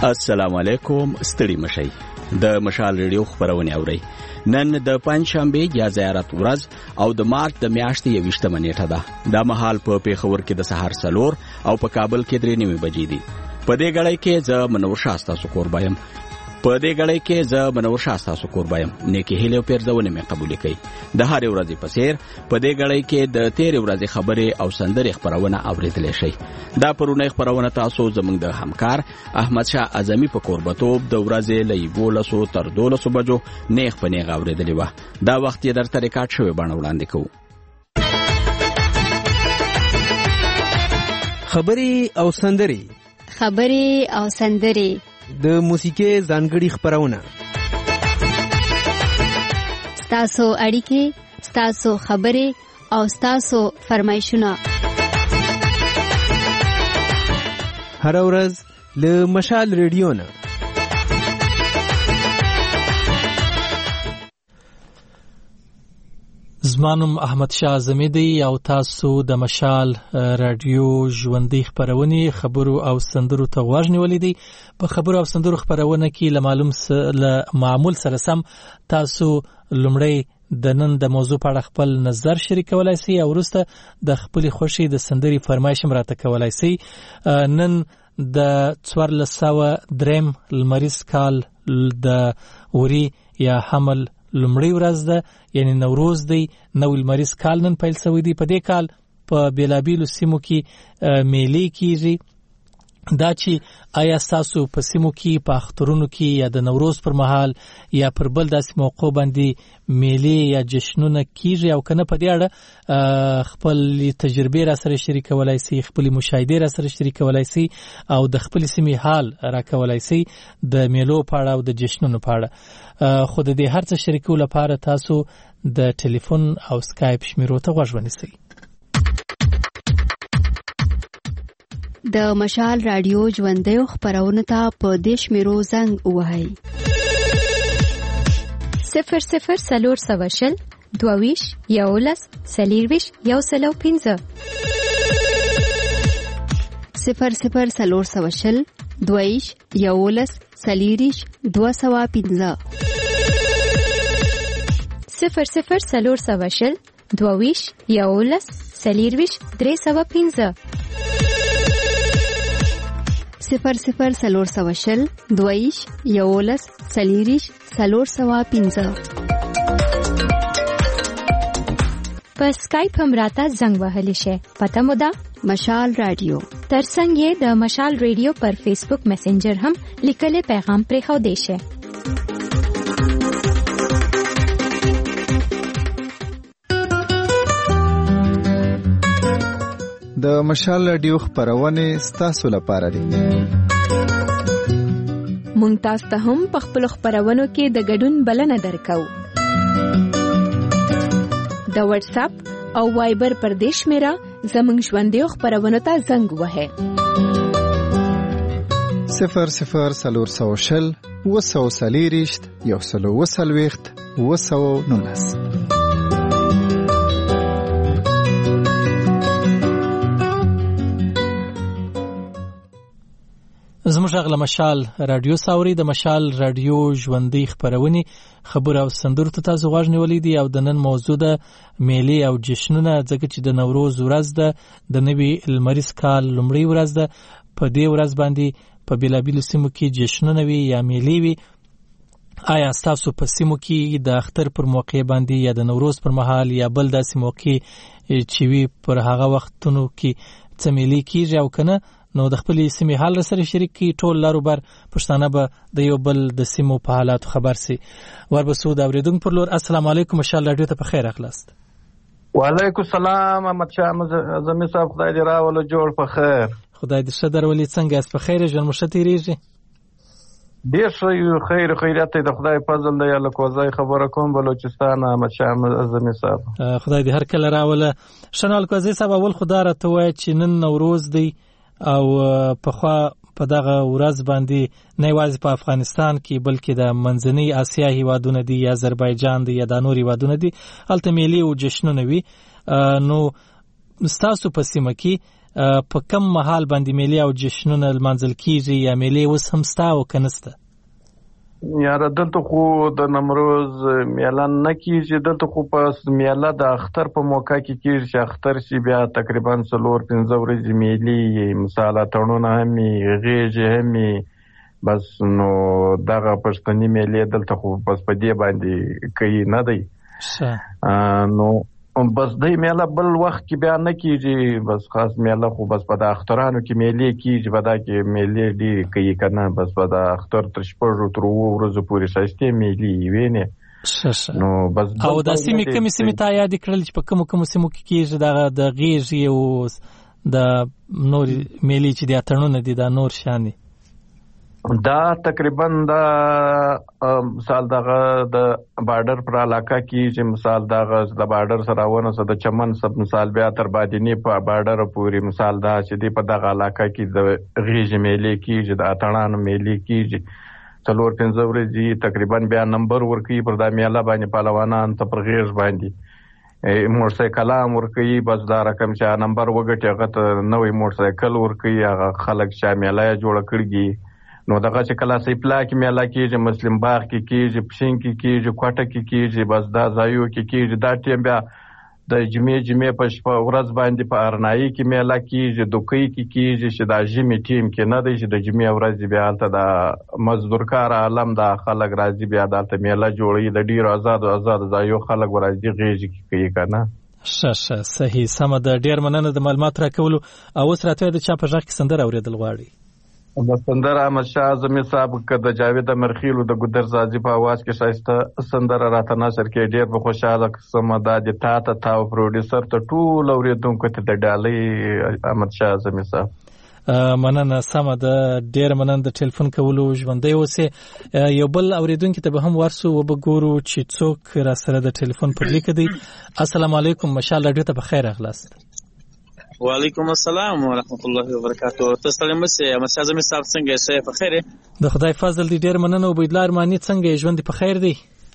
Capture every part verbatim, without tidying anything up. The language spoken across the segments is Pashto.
السلام علیکم، ستړي مشئ. د مشال ریډیو خبرونه اورئ. نن د پنځشنبه یا زیارت ورځ او د مارچ د میاشتې یوویشتمه نیټه ده. دا مهال په پیښور کې د سحر څلور او په کابل کې درې نیمې بجې دي. په دې غړۍ کې زه منور شاستا سکور بایم. په دې غړۍ کې زه منور شاستا سکور بایم. نیکی هیله پیرزونه مې قبول کړي. د هر ورځې په سیر په دې غړۍ کې د تیر ورځې خبرې او سندرې خبرونه اوریدل شي. دا پرونه خبرونه تاسو زموږ د همکار احمد شاه اعظمي په قربتوب د ورځې له یولسو تر دولسو بجو نیغ په نیغ اوریدلې وه. دا وخت یې درته ریکارډ شوی بڼه وړاندې کوو. خبرې او سندرې خبرې او سندرې د موسیقي ځانګړي خبرونه، ستاسو اړیکې، ستاسو خبرې او ستاسو فرمایشونه هر ورځ له مشال ریډیو نه. زمانم احمد شاه اعظمي دی او تاسو د مشال رادیو ژوندۍ خبرونه خبرو او سندرو ته غوږ نیولې دي. په خبرو او سندرو خبرونه کې له معلوم له معمول سره سم تاسو لومړی د نن د موضوع په اړه خپل نظر شریکولای شئ او وروسته د خپل خوښي د سندري فرمایش هم راته کولای شئ. نن د څوارلس سوه دریم لمریز کال د اوري یا حمل لومړی ورځ ده، یعنی نوروز دی. نو لمریز کال نن پیل شوی دی. په دې کال په بیلابیلو سیمو کې میلې کیږي. دا چې آیا تاسو په سیمو کې په اخترونو کې یا د نوروز پر مهال یا پر بل داسې موقع باندې میلې یا جشنونه کیږي او کنه، په دې اړه خپل تجربه را سره شریکولای شئ، خپل مشاهده را سره شریکولای شئ او د خپل سیمې حال را کولای شئ د میلو په اړه او د جشنونو په اړه. خو د دې هر څه شریکولو لپاره تاسو د ټلیفون او سکایپ شمیرو ته غوږ ونیسئ. د مشال رادیو ژوندۍ خبرونه ته په دې شمیرو زنګ ووهئ: صفر صفر څلور سوه شل دوه ویشت یولس څلېرویشت یو سل او پنځه، صفر صفر څلور سوه شل دوه ویشت یولس څلېرویشت دوه سوه پنځه، صفر صفر څلور سوه شل دوه ویشت یولس څلېرویشت درې سوه پنځه، صفر صفر څلور سوه شل دوه ویشت یولس څلېرویشت څلور سوه پنځه. په سکایپ هم راته زنګ وهلی شي. پته مو ده مشال رادیو. ترڅنګ یې د مشال ریډیو پر فیسبوک میسنجر هم لیکلي پیغام پرېښودی شي. د مشال رادیو خبرونه ستاسو لپاره دي. مونږ تاسو ته هم په خپل خبرونو کې د ګډون بلنه درکو. د واتس اپ او وایبر پر دې شمیره زموږ ژوندۍ خبرونو ته زنګ وهئ: صفر صفر څلور سوه شل اووه سوه څلېرویشت یو سل اووه څلوېښت اووه سوه نولس. زموږ غږ مشال رادیو ساوري. د مشال رادیو ژوندۍ خبرونه خبر او سندرو ته تاسو غوږ نیولې دي او د نن موضوع ده میلې او جشنونه، ځکه چې د نوروز ورځ ده، د نوي لمریز کال لومړی ورځ ده. په دې ورځ باندې په بیلابیلو سیمو کې جشنونه وي یا میلې وي. آیا تاسو په سیمو کې د اختر پر موقع باندې یا د نوروز پر مهال یا بل داسې موقع چې وي پر هغه وختونو کې څه میلې کیږي او کنه؟ نو د خپل سیمې حال سره شریک کی. ټول لارو بر پښتانه به د یو بل د سیمو په حالاتو خبر سي. وربسو د اوریدونکو پر لور السلام علیکم، مشال رادیو ته په خیر اخلاست. وعلیکم السلام احمد شاه اعظمي صاحب، خدای دې راوله جوړ په خیر. خدای دې ښه درولي. څنګه اس په خیر ژوند مو ښه تیریږي؟ ډیر ښه یو، خیر خیریت د خدای فضل دی. الله کوزای خبره کوم بلوچستان احمد شاه اعظمي صاحب. خدای دې هر کله راوله. شنال کوزای صاحب، اول خدای راته وای چې نن نوروز دی او په خوا په دغه ورځ باندې نه یوازې په افغانستان کې بلکې د منځنۍ اسیا هیوادونه دي یا آذربایجان دي یا د نور هیوادونه دي، هلته میلې او جشنونه وي. نو ستاسو په سیمه کې په کم مهال باندې میلې او جشنونه لمانځل کیږي یا میلې اوس هم ستا او که نسته؟ یاره دلته خو د نمروز میله نه کیږي، دلته خو په میله د اختر په موقع کې کیږي چې اختر شي، بیا تقریبا څلور پنځه ورځې میلې مثال اتڼونه هم غیږې هم بس. نو دغه پښتني میلې دلته خو بس په دې باندې کوي نه دی. نو بس دی میله بل وخت کې بیا نه کیږي، بس خاص میله خو بس په د اخترانو کې میلې کیږي، په دا کې میلې ډېرې کوي که نه، بس په د اختر تر شپږو تر اوو ورځو پورې ښایستې میلې وینې. نو بس او دا سیمې کومې سیمې ته یاد کړل چې په کومو کومو سیمو کې کیږي دغه د غیږې او د نور میلې چې د اتڼونه دي دا نور شان دي؟ دا تقریبا دا مثال دغه د بارډر پر علاقه کې چې مثال دغه د بارډر سره ونسه د چمن سب مثال بیا تر بادینی په بارډر پورې مثال دا چې دی په دغه علاقه کې د غیږې میلې کیږي، د اتڼانو میلې کیږي، څلور پنځه ورځې تقریبا بیا نمبر ورکوي پر دا میله باندې پهلوانان ته پر غیږ باندې موټر سایکل هم ورکوي، بس دا رقم چې نمبر وګټي هغه ته نوی موټر سایکل ورکوي، هغه خلک چې میله یې جوړه کړي. نو دغه چې کله سیپلا کې میله کیږي، مسلم باغ کې کیږي، پښین کې کیږي، کوټه کې کیږي، بس دا ځایو کې کیږي. دا ټیم بیا د جمعې جمعې په شپه ورځ باندې په ارنایي کې میله کیږي، دوکۍ کې کیږي چې دا ژمي ټیم کې نه دی چې د جمعې ورځ بیا هلته د مزدورکار عالم دا خلک راځي، بیا دلته میله جوړوي، د ډېرو آزادو آزادو ځایو خلک ورځي غیږې کې کوي که نه. ښه ښه صحیح سمه ده، ډېر مننه د معلوماتو راکولو. او اوس راته د چا په غږ کې سندره اورېدل غواړي؟ د سندره احمد شاه اعظمي صاحب که د جاوید امرخیلو د ګودر زازي په اواز کې ښایسته سندره راته نشر کې ډېر به خوشحاله قسم دا د تا ته تا او پروډیوسر ته ټول اورېدونکو ته د ډالۍ احمد شاه اعظمي صاحب. مننه سمه ده، ډېر مننه د ټلیفون کولو، ژوندی اوسې. یو بل اورېدونکي ته به هم ورسو وبګورو چې څوک را سره د ټلیفون پر لیکه دی. السلام علیکم، مشال راډیو ته بخیر راغلاست. وعلیکم السلام ورحمت الله وبرکاتو. تاسو ته مسه احمد شاه اعظمي صاحب څنګه یې؟ په خیر یې؟ د خدای فضل دی، ډېر مننه. عبیدالله ارماني څنګه یې؟ ژوند په خیر دی؟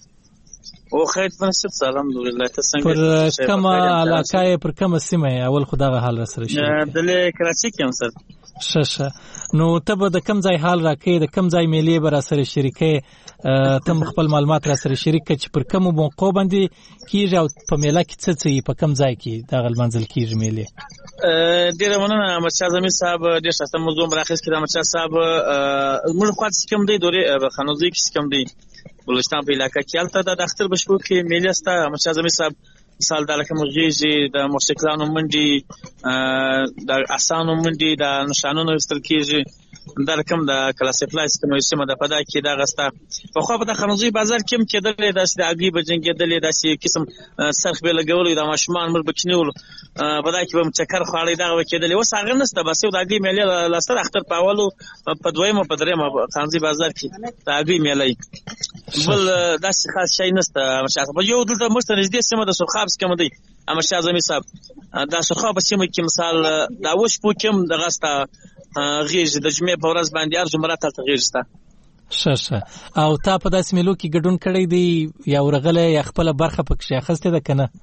او خیر پنځه څه الحمدلله. تاسو څنګه یې؟ پر کومه علاقه یې، پر کومه سیمه یې؟ اول خو دغه حال را سره شي. دلې کراچۍ کې یم سر. ښه ښه، نو ته به د کوم ځای حال راکړې، د کوم ځای میلې به را سره شریکې؟ ته خپل معلومات را سره شریک کړه چې پر کومو موقعو باندې کیږي او په میله کې څه څه په کوم ځای کې دغه لمانځل کیږي میلې؟ ډېره مننه احمد شاه اعظمي صاحب، ډېر ښایسته موضوع م راخیست کړې. احمد شاه صاحب موږ خوا چې کوم دی دورې خانوزۍ کې کوم دی بلوچستان په علاقه کې، هلته د اختر په شپو کې میلې شته. احمد شاه اعظمي صاحب مثال د لکه غیږې، د موټرسایکلانو منډې، د اسانو منډې، د نښانونو ویستل کېږي، دا رقم د کلاسیفلای سیستم سیمه د په دا کې دغه سته. پخوا په د خانوزۍ بازار کې هم کېدلې، داسې د هګۍ به جنګېدلې، داسې قسم سرخ به یې لګولو، د ماشومان موږ به کښېنولو، په دا کې به چکر خواړی دغه به کېدلې. اوس هغه نشته، بس یو د هګۍ میلې لاسته د اختر په اولو په دویمه په درېیمه خانوزۍ بازار کې د هګۍ میله، بل داسې خاص شی نشته. یو دلته موږ ته نږدې سیمه د سرخاب کوم دی احمد شاه اعظمي صاحب، دا سرخاب سیمه کې مثال د اووه شپو کې هم دغه سته غیږ، د جمعې په ورځ باندې هر جمعرات هلته غیږ سته. ښه ښه، او تا په داسې میلو کې ګډون کړی دی یا ورغلی یا خپله برخه پکښې اخیستې ده که نه؟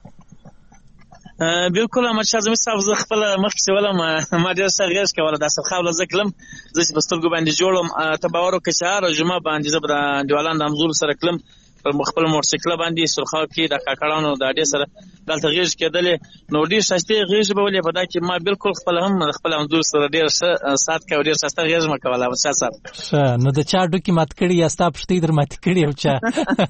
بالکل احمد شاه اعظمي صاحب، زه خپله مخکې چې ولم ما ډېر ښه غیږ کوله، دا سرخاب له زه کلم، زه چې په سترګو باندې جوړ وم، ته باور وکړه چې هره جمعه باندې زه به د انډیوالانو د همزولو سره کلم پر خپل موټرسایکله باندې سرخاب کې د کاکړانو د اډې سره دلته غیږ کېدلې. نو ډېر ښایستې غیږ به ولې په دا کې ما بالکل خپله هم د خپل همزولو سره ډېر ښه سات کوه، ډېر ښایسته غیږ مه کوله احمد شاه صاحب. ښه، نو د چا ډوکې مات کړي یا ستا پښتۍ در ماتې کړي او چا؟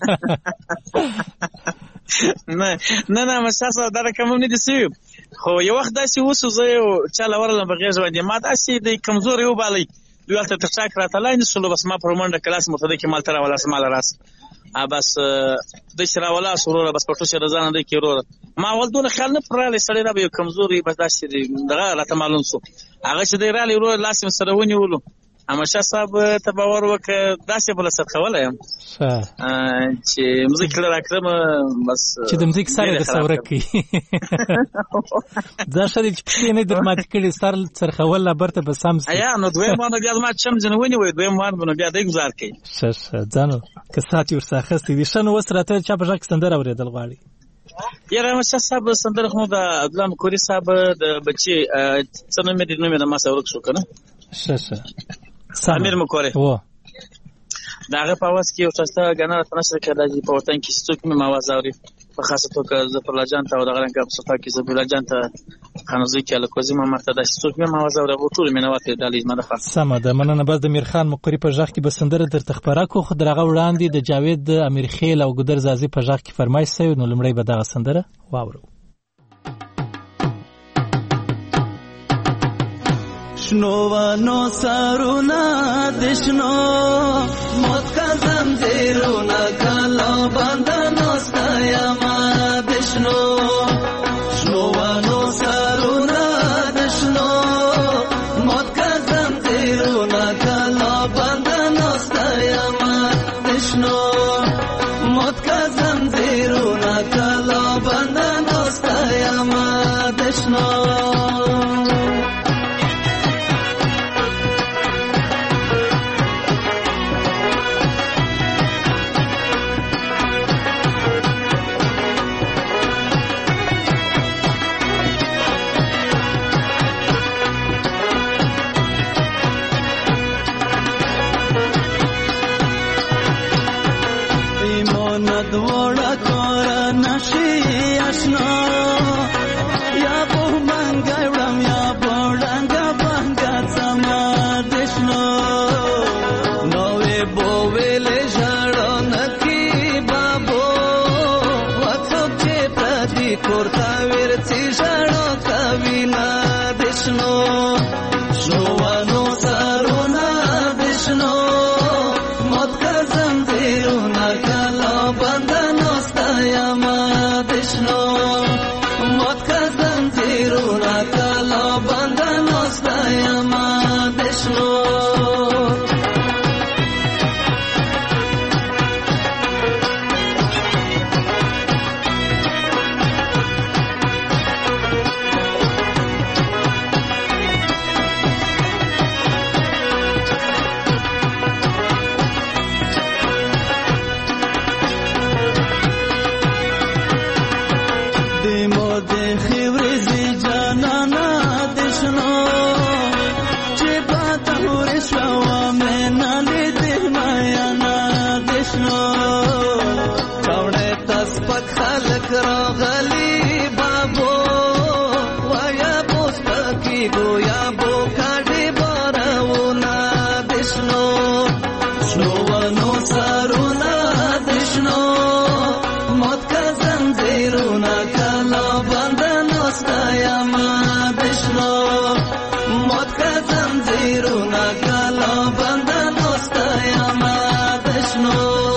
نه نه نه احمد شاه صاحب دا رقم هم نه دي سوي، خو یو وخت داسې وسو زه یو چا له ورغلم په غیږ باندې، ما داسې د کمزوري وبالئ، دوی هلته تر چاک راته لاندې شولو، بس ما پر منډه کلاس مرتده کې مالته راولاس ماله راس بس د چې راولاس وروره، بس پټو چې رضا نه دی کې وروره. ما اول دونه خیال نه پر راغلی، سړی را به یو کمزوري بس داسې دغه راته معلوم شو، هغه چې دی راغلی وروره لاس یې سره ونیولو. احمد شاه صاحب ته باور وکړه داسې بله سرخولی یم چې مځکې له راکړم، بس چې د مځکې سر یې درسه ورک کړي. دا ښه دی چې پښې نه در ماتې کړي، سر سرخول لا برته به سم شي. یا نو دویم وار نو بیا زما چم ځینې ونیوی، دویم وار نو بیا دی ګزار کوي. ښه ښه، ځانو که سات یې ورڅخه اخیستی دي. ښه، نو اوس راته چا په غږ کې سندره اورېدل غواړي؟ یاره مشه صاحب سندره خو د عبدالله مکوري صاحب د بچي څه نوم دې نوم د ما سره ورک شو کنه شه امیر مکوري و دا هغه په واس کې یو څه غنا را نشر کړه چې په وطن کې څوک مې مواز اوري په خاصه توګه زفر جان ته او د غرنګ په صفه کې زفر جان ته خانوزي کې الکوزي ما مرته د څوک مې مواز اوري ټول مې نوته د لیز مده سم ده مننه بس د میرخان مقری په ځخ کې بسندره در تخبره کو خو درغه وړاندې د جاوید امیر خیل او ګدر زازي په ځخ کې فرمایش سوي نو لمړی به دغه سندره واورو شنوانو سارونا دشنو موت کا زنجیرونا کلا بندنو ستایما دشنو شنوانو سارونا دشنو موت کا زنجیرونا کلا بندنو ستایما دشنو موت کا زنجیرونا کلا بندنو ستایما دشنو دوڑا کورا نشی اشنا یا بو منگا یا بوڑنگا بانگا سما دشنو نوے بوویلے جاڑو نکی بابو وقت چے پردی کورتا ورچی جاڑو کبینا دشنو شنوانو سارونا دشنو موت کا زنجیرونا کلا بندنو ستایما دشنو موت کا زنجیرونا کلا بندنو ستایما دشنو راغلی بابو ویا بوسپکی گویا بو کاډي بارونه دشنو شنوانو سارونا دشنو موت کا زنجیرونا کلا بندنو ستایما دشنو موت کا زنجیرونا کلا بندنو ستایما دشنو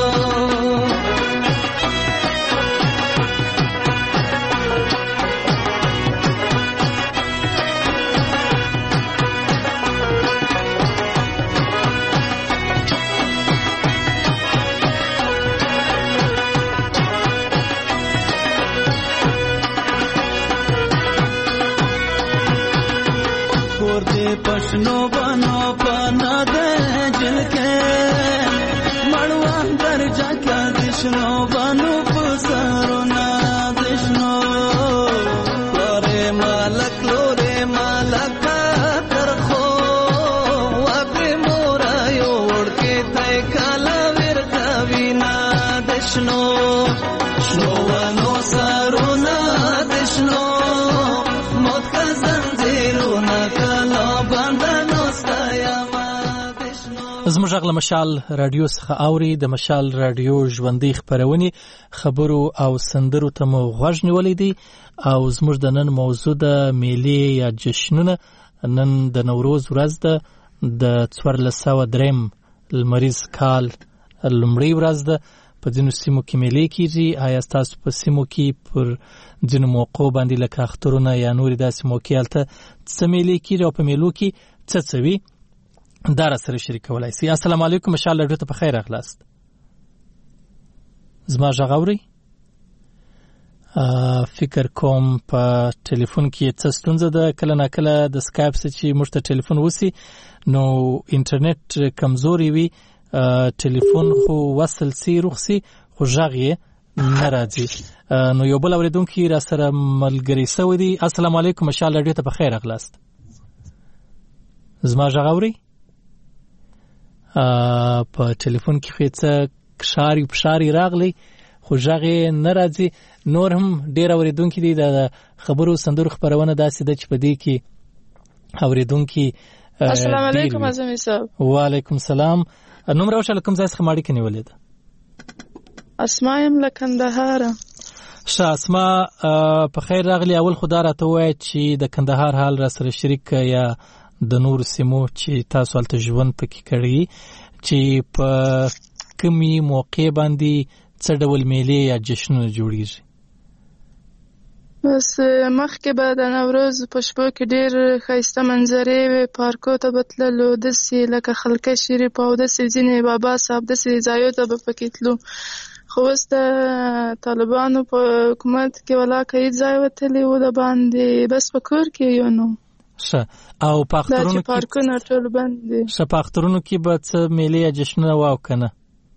पशनो बनो पाना दे जिनके मड़वा दर जाका दिशनो बनो पुसारो ना दिशनो लोरे मालक लोरे मालक तरखो वापे मोरायो उड़ के तय काला वीर कविना दिशनो शोवनो सारो ना दिशनो मोत का زنجیرونا کلا بندنو ستایما دشنو زموږ غل مشال رادیو څخه اوري د مشال رادیو ژوندۍ خبرونه خبرو او سندرو ته مو غوږ نیولې دي او زموږ د نن موضوع د میلې یا جشنونه نن د نوروز ورځ ده د څوارلسمه دریم لمریز کال لومړی ورځ ده په ځینو سیمو کې میلې کیږي آیا تاسو په سیمو کې پر ځینو موقعو باندې لکه اخترونه یا نورې داسې موقعې هلته څه میلې کیږي او په میلو کې څه څه وي دا راسره شریکولی سي. السلام علیکم انشاءالله ډېر ته په خیر راغلاست. زما غږ اورئ؟ فکر کوم په ټلیفون کې څه ستونزه ده، کله ناکله د سکایپ څخه چې موږ ته ټلیفون وسی نو انټرنیټ کمزوري وي، ټلیفون خو وصل سي رخصي خو غږ یې نه راځي. نو یو بل اوریدونکي را سره ملګری سوی دی. السلام علیکم، مشال رادیو ته بخیر اغلاست. زما غږ اوري؟ په ټلیفون کې خو څه کشاري پشاري راغلی خو غږ نه راځي. نور هم ډیر اوریدونکي دي د خبرو سندرو خبرونه داسې ده چې په دې کې اوریدونکي. السلام علیکم اعظمي صاحب. وعلیکم السلام. نوم راوشه کوم ځای څخه ماړی کې نیولې ده؟ اسماء یم له کندهار. ښه اسماء، په خیر راغلی. اول خدا راته ووایه چې د کندهار حال را سره شریک یا د نور سیمو چې تاسو هلته ژوند پکې کړی چې په کومې موقع باندې څه ډول میلې یا جشنونه جوړیږي؟ بس مخکې به د نوروز په شپو کې ډېر ښایسته منظرې وې، پارکو ته به تللو، داسې لکه خلکه شریف او داسې ځینې بابا صاحب داسې ځایو ته به پکې تلو. خو اوس د طالبانو په حکومت کې ولاکه هېڅ ځای وتلی و د باندې، بس په کور کې یو نو. ښه. او په اخترونو کې پارکونه ټول بند دي. ښه. په اخترونو کې به څه میلې یا جشنونه وه او که نه؟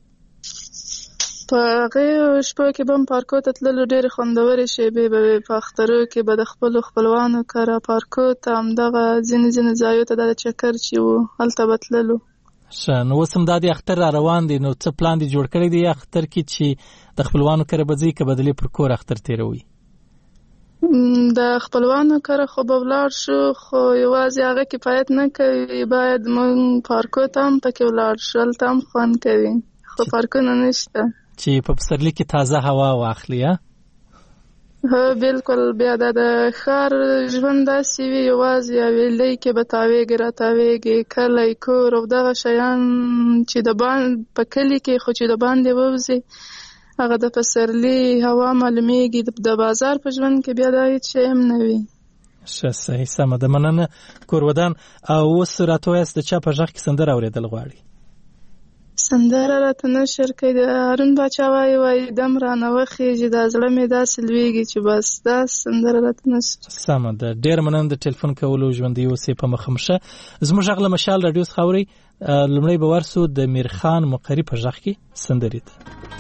په هغې شپو کې به هم پارکو ته تللو، ډېرې خوندورې شېبې به وې. په اخترو کې به د خپلو خپلوانو کره پارکو ته همدغه ځینې ځینې ځایو ته د چکر چې و هلته به تللو. ښه. نو اوس هم دا د اختر را روان دی، نو څه پلان دې جوړ کړی دی اختر کې چې د خپلوانو کره به ځئ که بدلې پر کور اختر تېروئ؟ د خپلوانو کره خو به ولاړ شو، خو یوازې هغه کفایت نه کوي، باید موږ پارکو ته هم پکې ولاړ شو، هلته هم خوند کوي، خو پارکونه نشته چې په پسرلي کې تازه هوا واخلي. هو بالکل. بیا د ښار ژوند داسې وي، یوازې حویلۍ کې به تاویږي را تاویږي، کلی کور او دغه شیان چې د باندې په کلي کې خو چې د باندې ووځي هغه د پسرلي هوا معلومیږي. د بازار په ژوند کې بیا دا هیڅ شی هم نه وي. ښه صحیح سمه ده، مننه کورودان. او اوس راته وایاست د چا په غږ کې سندره اورېدل غواړي؟ سندره راته نشر کوي. د هارون باچا وایي وایي دم رانه وخېږي، دا زړه مې داسې لویږي چې بس دا سندره راته نشر. سمه ده، ډېر مننه د ټلیفون کولو، ژوندي اوسئ په مخه مشه. زموږ غږ له مشال راډیو څخه اورئ. لومړی به ورسو د میرخان مقري په غږ کې سندرې ته.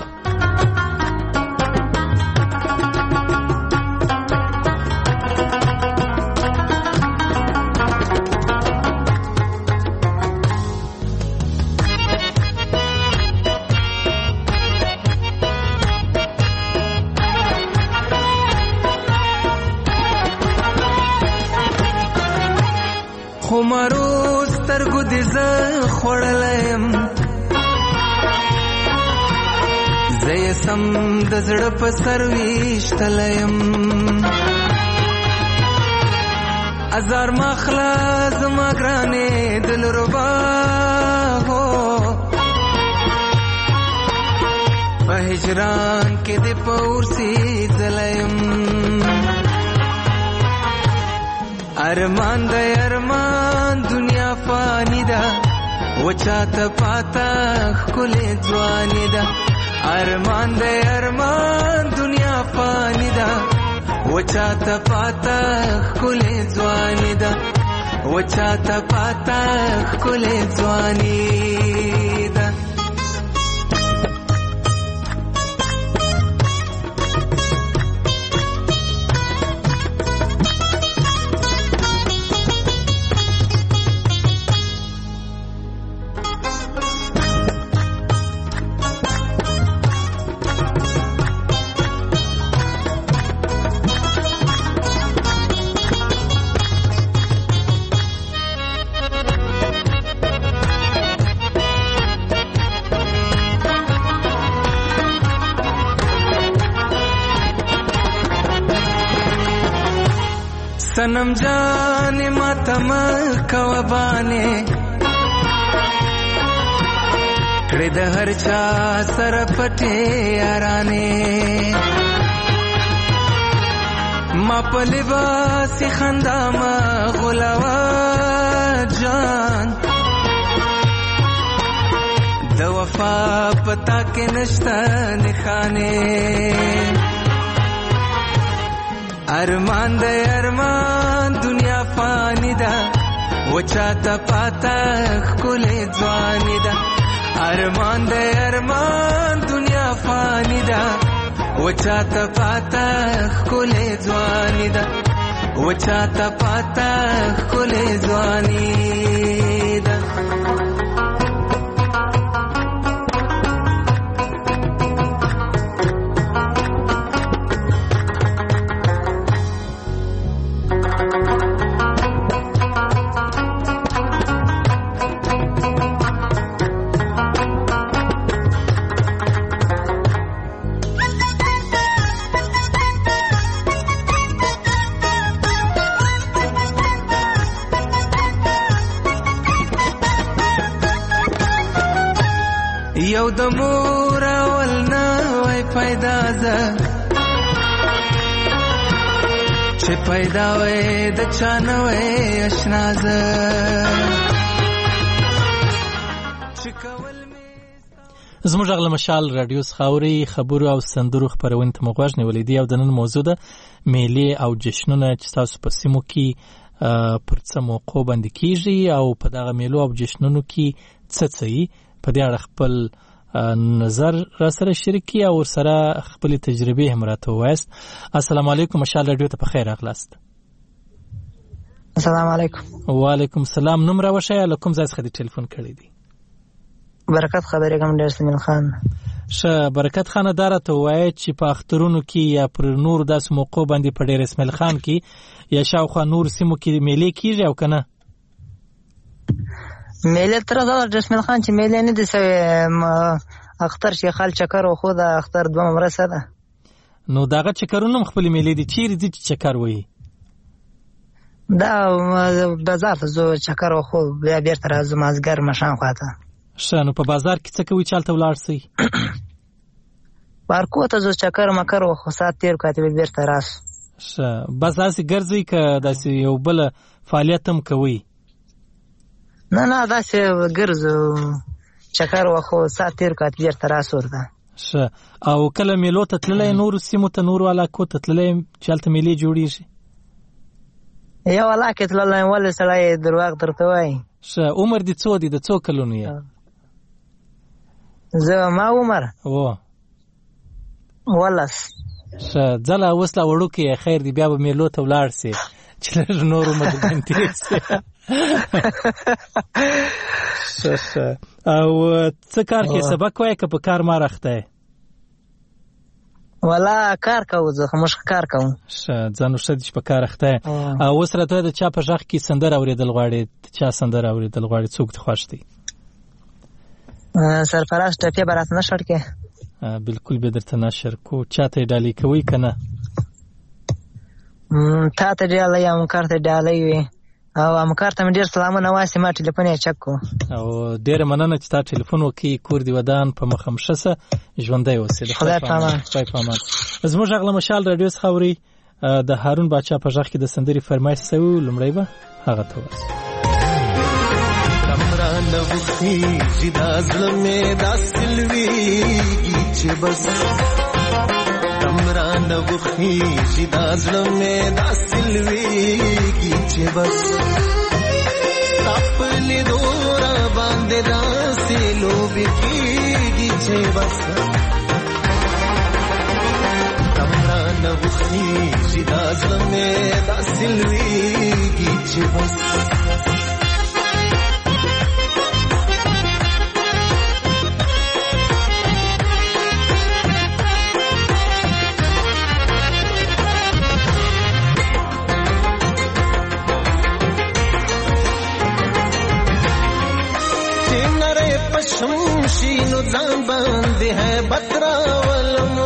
خمارو سترګو دې زه خوړلیم، زه یې سم د زړه په سر ویشتلیم. ازار ماخله زما ګرانې دلربا هو، په هجران کې دې په ورسېدلیم. ارمان د ارمان دنیا فانی ده، وچاته پاتا ښکلې ځواني ده. ارمان د ارمان دنیا فانی ده، وچاته پاتا ښکلې ځواني ده. وچاته پاتا ښکلې ځواني ده. सनम जाने मातम कवबाने हृद हर चा सर पटे याराने मा पलिबासी खंदा मा गुलावा जान द वफा पता के नश्ता निखाने ارمان د ارمان دنیا فانی ده وچاته پاتا ښکلې ځواني ده ارمان د ارمان دنیا فانی ده وچاته پاتا خولې ځواني ده وچاته پاتا خولې ځواني ده یو د مور اول نه وای پیدا ده چې پیدا وای د چا نه وای اشنا زه زموږ غل مشال رادیو خاوري خبرو او سندرو خبرونه ته مغواژ نیولې دی او د نن موضوع ده میلې او جشنونه چې تاسو په سیمو کې پر څه موقع باندې کیږي او په دغه میلو او جشنونو کې څه څه په دې اړه خپل نظر را سره شریکي او سره خپل تجربه هم راته وایست. السلام علیکم مشال رادیو ته په خیر اغلاست. السلام علیکم. وعلیکم السلام. نوم را وشای لکم ځای څخه ټلیفون کړی دی. برکت خبرې کوم ډیر سمین خان. شه برکت خان داره ته وایي چې په اخترونو کې یا پر نور داس موقع باندې په ډیر اسماعیل خان کې یا شاوخوا نور سیمو کې میلې کیږي او کنه میلې تر دا د اسماعیل خان چې میلې نه دي سوي اختر شیخ خال چکر او خو د اختر دوه مرسه ده نو داغه چکرونه خپل میلې دي چیرې دي چکر وایي دا بازار ته زو چکر او خو بیا بیرته راځم ازګر مشان خواته شنو په بازار کې څه کوي چالت ولاړ سي پارکو ته زو چکر مکر او خو سات تیر کاته بیرته راس ش بس اسي ګرځي ک داسې یو بل فعالیت هم کوي نه نه داسې ګرځو چکر او خو سات تیر کاته بیرته راس ورته ش او کله میلو ته تللې نور سیمو ته نور والا کو ته تللې چالت میلې جوړیږي یو والا کې تللې ول سړی درواغ درته وای ش عمر دي څو دي د څو کلونو یې زه ما عمر و ولس ش ځله وسله وړو کې خیر دی بیا به میلو ته ولاړ سي چې نور عمر دې تیر سي ش ش او څه کار کې سبق وای که په کار ما راخته ولا کار کوو زه مش کار کوم ش ځانو شد چې په کار اخته او وسره ته د چا په ځخ کې سندر اوریدل غواړي چا سندر اوریدل غواړي څوک ته خوښ دی سرفراز ټپه برات نشر کې بالکل به درته نشر کو چاته ډالي کوي کنه تا ته ډالي یم کارته ډالي وي او ام کارته مې ډیر سلامونه واسي ما ټلیفون یې چک کو او ډیر مننه چې تا ټلیفون وکي کور دی ودان په مخمشسه ژوندۍ اوسې خدای پامان خدای پامان زموږ غل مشال رادیو خاوري د هارون بچا په ځخ کې د سندري فرمایش سوي لمړی به هغه ته وس کمران وخی جدا ظلمه داسلوي چې بس کمران وخی جدا ظلمه داسلوي چې بس خپل دورا باندې داسې لوب کیږي چې بس کمران وخی جدا ظلمه داسلوي چې بس شمشینو ځان باندې ہے بترا ولم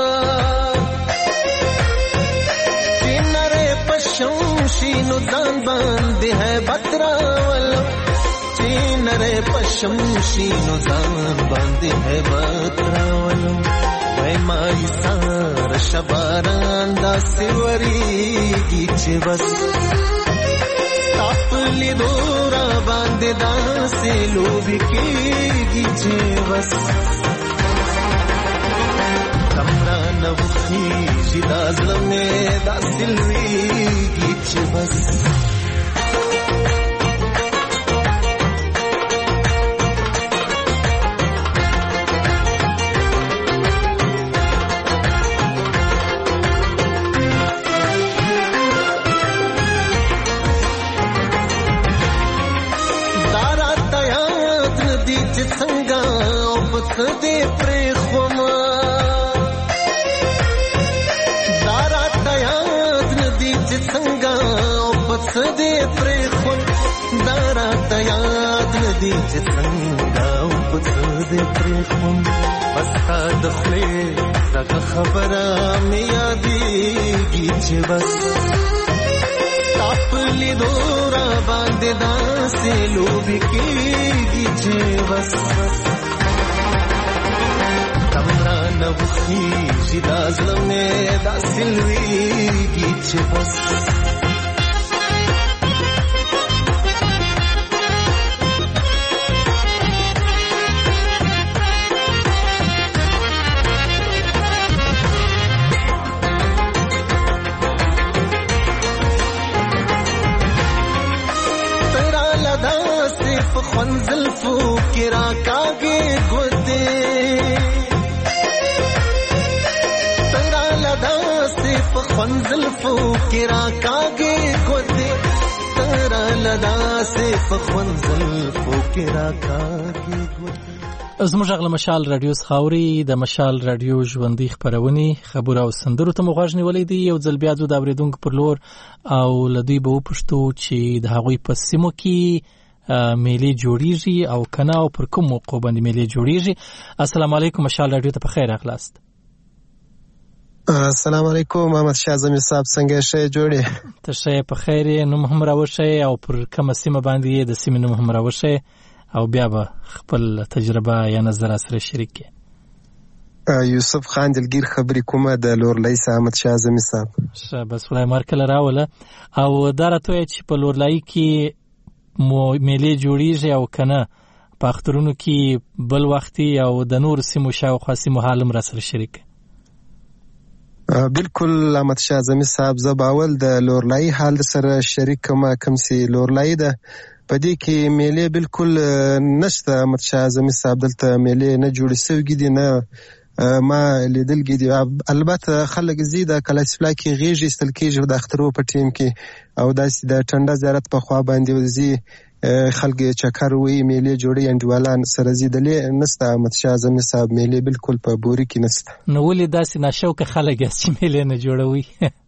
چینره پشمشینو ځان باندې ہے بترا ولم چینره پشمشینو ځان باندې ہے بترا ولم وای مای سار شباران دا سیوري کی چې بس خپل دورا باندې داسې لوب کېږي چې بس کمران وخی جدا ظلمه داسې لویږي چې بس خدي پرخون دارا تیاد ندی چسنگا او خدي پرخون بس تا دخلی دغه خبره می یادېږي چې بس تاپلی دورا باندې داسې لوبې کېږي چې بس تمرانه وخیږي دا زړه مې داسې لویږي چې بس خنزل فو کرا کاگے گودے تیرا لدا صرف خنزل فو کرا کاگے گودے تیرا لدا صرف خنزل فو کرا کاگے گودے زموږ غل مشال رادیو خاوري د مشال رادیو ژوندۍ خبرونه خبر او سندرو ته مغواړ نیولې دي یو ځل بیا د اوریدونکو پر لور او لدی به پښتو چې د هغوی په سیمو کې میلې جوړیږي او کنه او پر کوم موقع باندې میلې جوړیږي. السلام علیکم مشال رادیو ته په خیر اخلاست. السلام علیکم محمد شازمی صاحب څنګه شې جوړې ته شې په خیر نو هم راوښې او پر کوم سیمه باندې د سیمې نو هم راوښې او بیا به خپل تجربه یا نظر سره شریک کړې. یوسف خان دلګیر خبرې کومه د لورلای احمد شازمی صاحب. شه بس ولای مارکل راوله او دا راته چې په لورلای کې مو میلې جوړیږي او کنه په اخترونو کې بل وختي او د نور سیمو شاوخوا سیمو حالم را سره شریک. بالکل احمد شازمی صاحب زباول د لورلای حال سره شریک کما کم سي لورلای ده پدې کې میلې بالکل نشته. احمد شازمی صاحب دلته میلې نه جوړې سوي دي نه ما لیدل کېدي. البته خلک زیاده کلاسفلا کې غیږ استل کېږي د اخترو په ټیم کې او داسې د ټنډه زیارت په خوا باندې وزي خلک چکر وي میلې جوړي انډیوالان سره زیدلې نسته. احمد شازمی صاحب میلې بالکل په بوري کې نسته. نو ولې داسې ناشوکه خلک چې میلې نه جوړوي؟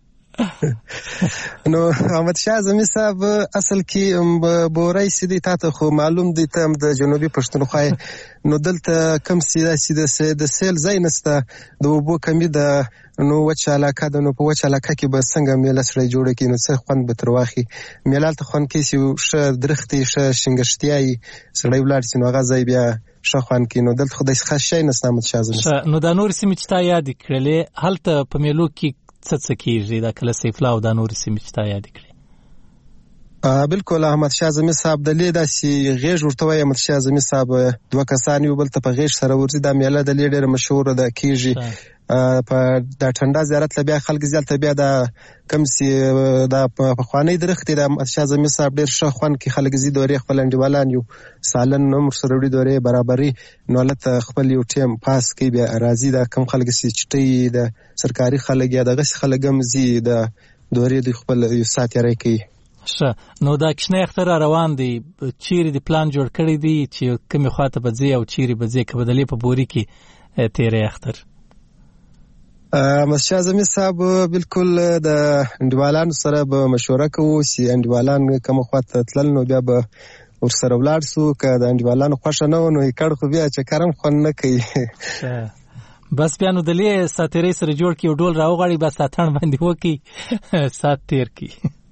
نو احمد شازمی صاحب اصل کې بورای سیدی تاسو خو معلوم دي ته د جنوبي پښتونخوا نو دلته کم سیده سیده د سیل ځای نسته د وبو کمی د نو وچ علاقه د نو په وچ علاقه کې به څنګه میله سره جوړ کړي نو څه خوند به تر واخی میلال ته خوند کې سی ش درختي ش شنګشتیای سړی ولر سينو غزای بیا شخوان کې نو دلته خدای ښه شي نسته. احمد شازمی نو دا نور سیمه چې تا یاد کړلې هلته په میلو کې څه څه کېږي دا کله سیفلا او دا نور سیمه چې تا یاد کړې؟ بالکل احمد شازمی صاحب د لید اسی غیږ ورته وای. احمد شازمی صاحب دوه کسان یو بل ته په غیږ سره ورځي دا میله د لیډر مشهور ده کیږي په د ټنډه زیارت لبیا خلک زیات بیا د کم سي د په خواني درخت د احمد شازمی صاحب ډیر ښه خوان کې خلک زی دوري خپل انډیوالان یو سالن نو سره وړي دوري برابرۍ نو لته خپل یو ټیم پاس کې بیا راضي دا کم خلک سي چټي د سرکاري خلک یا دغه خلک هم زی د دوري د خپل یو ساتيري کوي. شه نو دا کښنه اختر روان دي چیرې د پلان جوړ کړی دی چې کومه خواته بځي او چیرې بځي کې بدلې په بوري کې تیرې اختر؟ احمد شازمی صاحب بالکل د انډیوالانو سره به مشوره کوو چې انډیوالان کوم خواته تلل نو بیا به ورسره ولاړ سو که د انډیوالانو خوښه نه و نو یې کړ خو بیا چې کرم خوند نه کوي. بس بیا نو دلې ساتیرې سره جوړ کې ډول راوغړي بس ساتن باندې وکي سات تیر کی.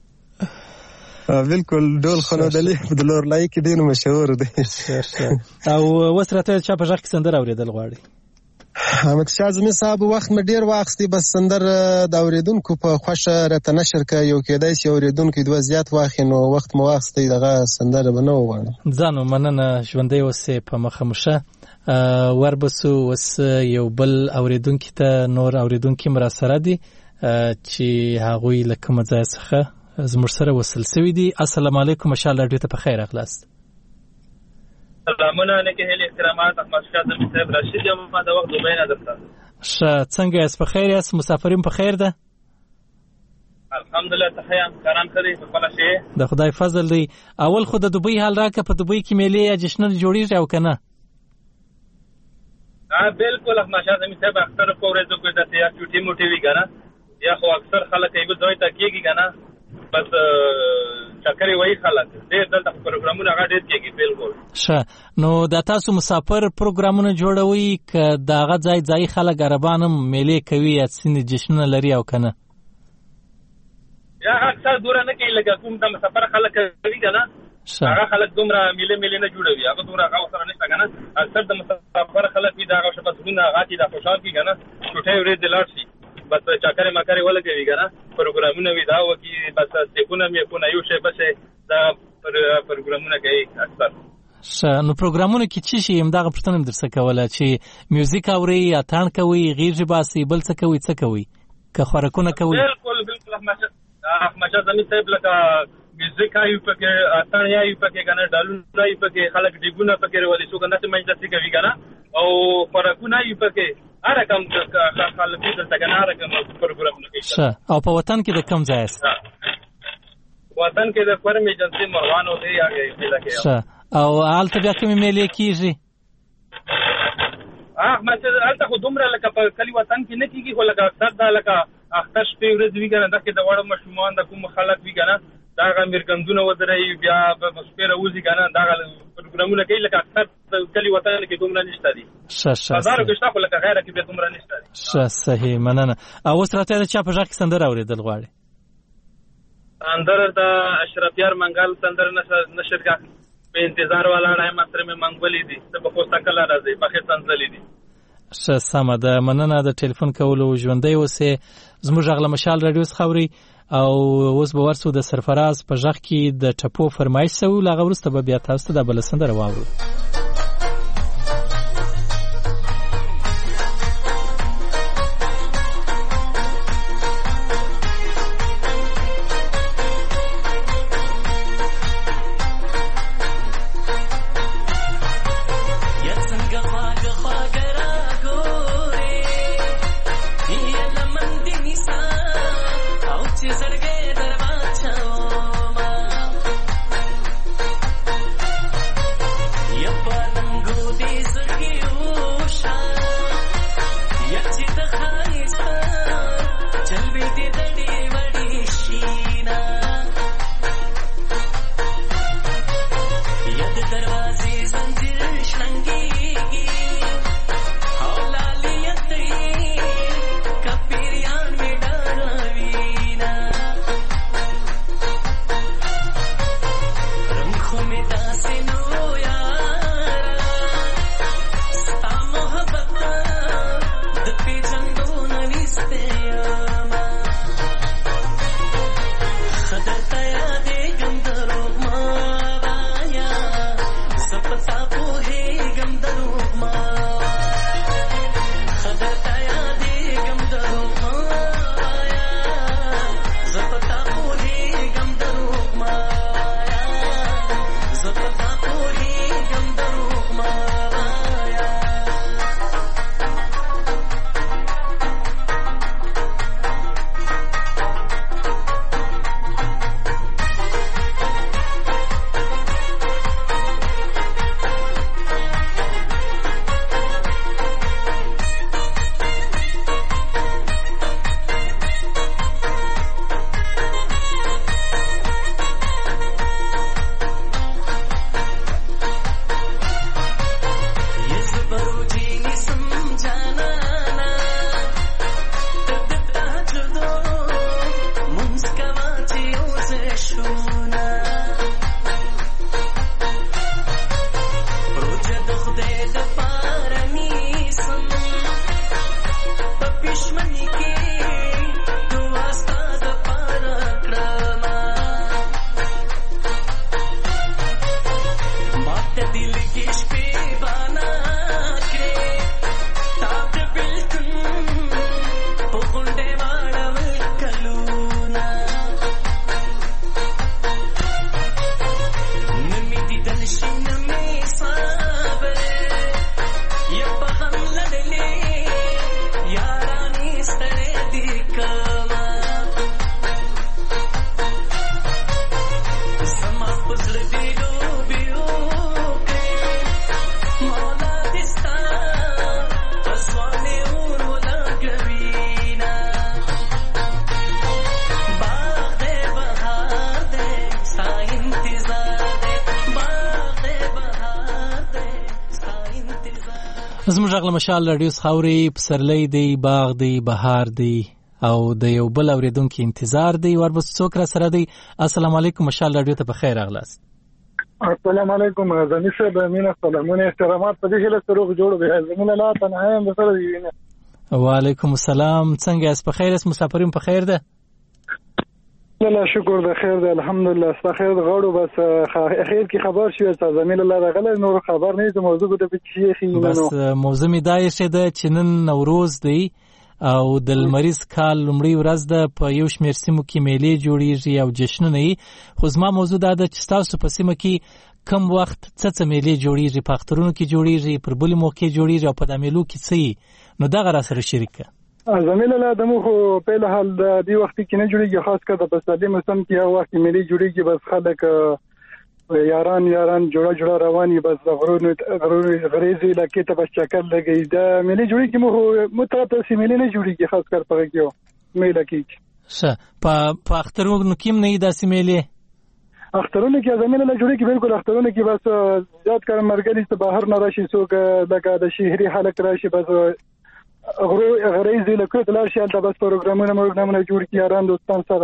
بالکل ډول خو نو دلې د لورلای کې ډیر مشهور دی. او وسرته چا په ځخ کې سندر اوریدل غواړي؟ احمد شازمی صاحب وخت مې ډیر واخستي بس سندر د اوریدونکو په خوښه راته نشر کا یو کېدای چې اوریدونکو دوه زیات واخی نو وخت مو واخستي دغه سندر بنو غواړم. ځانو مننه ژوندۍ اوسې په مخمشه وربسو وس یو بل اوریدونکو ته نور اوریدونکو مرا سره دي چې هغوی لکه مزه څخه زموږ سره وصل سوي دي. السلام علیکم مشال رادیو ته په خیر اخلاست. سلامونه علیکم هلي احترامات احمد شازمی صاحب رشید یم ما د وخت دوبه نه درته. ښه څنګه یاست؟ په خیر یاست؟ مسافرین په خیر ده؟ الحمدلله تخیم کاران کړی په خپل شي د خدای فضل دی. اول خو د دوبۍ حال راکه په دوبۍ کې میلې یا جشن جوړیږي او کنه؟ ها بالکل احمد شازمی صاحب اکثر په ورځو کې د سیاست چټي موټي وی کنه یا خو اکثر خلک یې ځای ته کېږي کنه بس چکرې وایي خلک ډېر دلته پروګرامونه هغه ډېر کېږي. بالکل ښه. نو د تاسو مسافر پروګرامونه جوړوي که د هغه ځای ځای خلک عربان هم میلې کوي یا ځینې جشنونه لري او که نه؟ یا اکثر دوره نه کوي لکه کوم د مسافر خلک کوي که نه هغه خلک دومره میلې میلې نه جوړوي هغه دومره هغه سره نشته که نه. اکثر د مسافر خلک وي د هغه شپسلونه هغه چې د خوشحال کي که نه چوټۍ ورځ د لاړ شي بس چکرې مکرې ولګوي که نه پروګرامونه وي دا وکړي بس سیپونه میپونه یو شی بس دا پروګرامونه کوي اکثر. ښه. نو پروګرامونه کې څه شي همدغه پوښتنه مې درڅه کوله چې میوزیک اورئ اتڼ کوئ غیږې باسئ بل څه کوئ څه کوئ که خوراکونه کوئ؟ بالکل بالکل احمدشاه زمین صاحب لکه میوزیک یې پکې اتڼ یې پکې که نه ډالونه یې پکې خلک ډیګونه پکې راولي څوک همداسې مجلسي کوي که نه او خوراکونه یې پکې هر رقم خلک دلته که نه هر رقم پروګرامونه کوي. ښه. او په وطن کې د کوم ځای است؟ وطن کې د فرم ایجنسي مروانو دی هغه کې. ښه. او هلته بیا کومې میلې کېږي؟ احمد هلته خو دومره لکه په کلي وطن کې نه کېږي خو لکه اکثر دا لکه اختر شپې ورځ وي که نه داسې د وړو ماشومان د کوم خلک وي که نه دا هغه میرګندونه ودروي بیا شپې راوځي که نه دا هغه پروګرامونه کوي لکه اکثر د کلي وطن کې دومره نشته دي. ښه ښه. بازارو کې شته خو لکه غیره کې بیا دومره نشته دي. ښه صحیح مننه. او اوس راته د چا په غږ کې سندره اورېدل غواړې؟ سندره د اشرف یار منګل سندره نشرګاه په انتظار ولاړ یم سره مې منګولې دي ته به خوسته کله راځي بخیر سنځلې دي. ښه سمه ده. مننه د ټلیفون کولو ژوندی اوسې. زموږ غږ له مشال راډیو څخه اورئ او اوس به ورسو د سرفراز په غږ کې د ټپو فرمایش سوو له هغه وروسته به بیا تاسو ته دا بله سندره واورو. Yep. زموږ غږ له مشال رادیو څخه اورئ، پسرلی دی، باغ دی، بهار دی او د یو بل اورېدونکي انتظار دی. ورپسې څوک را سره دی؟ السلام علیکم، مشال رادیو ته په خیر راغلاست. السلام علیکم غزنی صاحب، مینه سلامونه احترامات په دې هله سره جوړ به زمون الله تنها هم سره دی. وعلیکم السلام، څنګه یاست؟ په خیر است؟ مسافرین په خیر ده؟ الله شکر ده، خیر ده الحمدلله. ستا خیر ده غواړو، بس خیر کی خبر شوی څه زمين الله راغله، نور خبر نه ته موضوع د پچې خینو. بس موضوع می دای شه ده چې نن نوروز دی او د لمریز کال لومړی ورځ ده، په یو شمېر سیمو کې میلې جوړیږي او جشنونه یې. خو زما موضوع دا ده چې تاسو په سیمه کې کم وخت څه څه میلې جوړیږي؟ په اخترونو کې جوړیږي، پر بلې موقع جوړیږي او په د میلو کې څه؟ نو دغه را سره شریک کړه. زمين الله دمو خو په له حال د دې وخت کې نه جوړیږي، خاص کر د پسرلي موسم کې هغه وخت میلې جوړیږي. بس خلک یاران یاران جوړه جوړه رواني، بس غرونو غرونو غریزي لکه ته بس چکر لګي. د میلې جوړیږي مو مترته سي میلې نه جوړیږي، خاص کر په کې میلې کې. ښه، په په اخترونو کې نه د سي میلې اخترونو کې زمين الله جوړیږي. بالکل اخترونو کې بس زیات کار مرګلي ته بهر نه راشي، څوک لکه د شهري حالت راشي، بس غرو غریزي لکه د لار شال د بس پروګرامونه پروګرامونه جوړ کی یاران دوستان سره.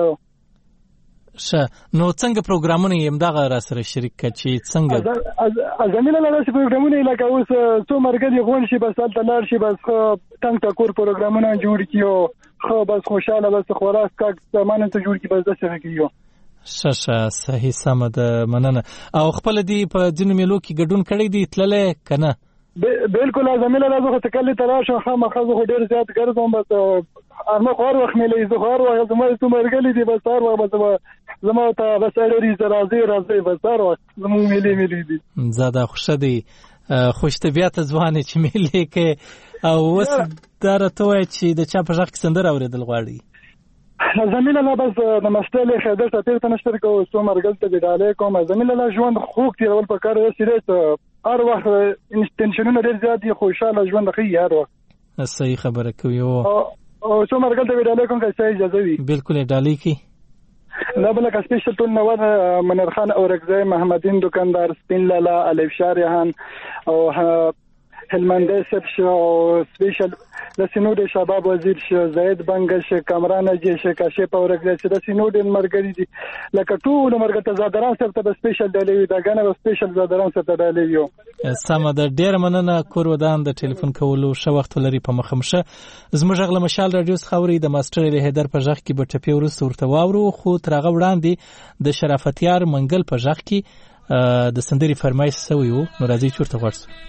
ښه، نو څنګه پروګرامونه یې دغه را سره شریک کړي چې څنګه زمين الله داسې پروګرامونه لکه اوس څو مرګلي غون شي، بس د لار شي، بس تنګ ټکور پروګرامونه جوړ کیو، خو بس خوشاله بس خوراک کا سامان ته جوړ کی، بس داسې کیو. ښه ښه، صحیح سم ده، مننه. او خپل دی په ځینو میلو کې ګډون کړی دی تللی کنه؟ بالکل زمين الله زه ته کله تراشه خامہ خزو ډیر زیات ګرځم، بس ارمه خور وخت ملي زه خور وخت زما ته مرګلي دي، بس هر وخت زما ته بس اړري راځي راځي، بس هر وخت زمو ملي ملي دي. زاده خوشته دي، خوش طبيعت ځواني چې ملي کې. او وس درته وای چې د چا په ځخ کې سندر اوریدل غواړي؟ زمين الله بس د مستله خدای ته تیر تنشتر کو سو مرګل ته بداله کوم. زمين الله ژوند خوک تیرول په کار سره هر وخت انټنشنونه ډیر زیات دي، خوشاله ژوند خي هر وخت. صحیح خبره کوي. او او څو مرګل ته ویډیو کوم که څه اجازه وي؟ بالکل ډالۍ کی. دا بل کا سپیشل ټون نو منیر خان اورګزای، محمدین دکاندار، سپین لالا، الف شارحان او هلمندی سب شو، سپیشل د سینود شباب وزیر شو، زید بنگش، کامران اجي شو، کاشف اورګزای چې د سینود مرګري دي لکه ټول مرګ ته زادران سره ته سپیشل ډالۍ دا غنه سپیشل زادران سره ډالۍ یو. سم ده، ډیر مننه. کور ودان د ټلیفون کولو شو وخت لري په مخمشه. زموږ غږ له مشال رادیو څخه اوري د ماستر له هدر په ځخ کې به ټپي ورسته ورته واورو. خو ترغه وړاندې د شرافتیار منګل په ځخ کې د سندري فرمایش سوی وو، نو راځي چورته ورسو.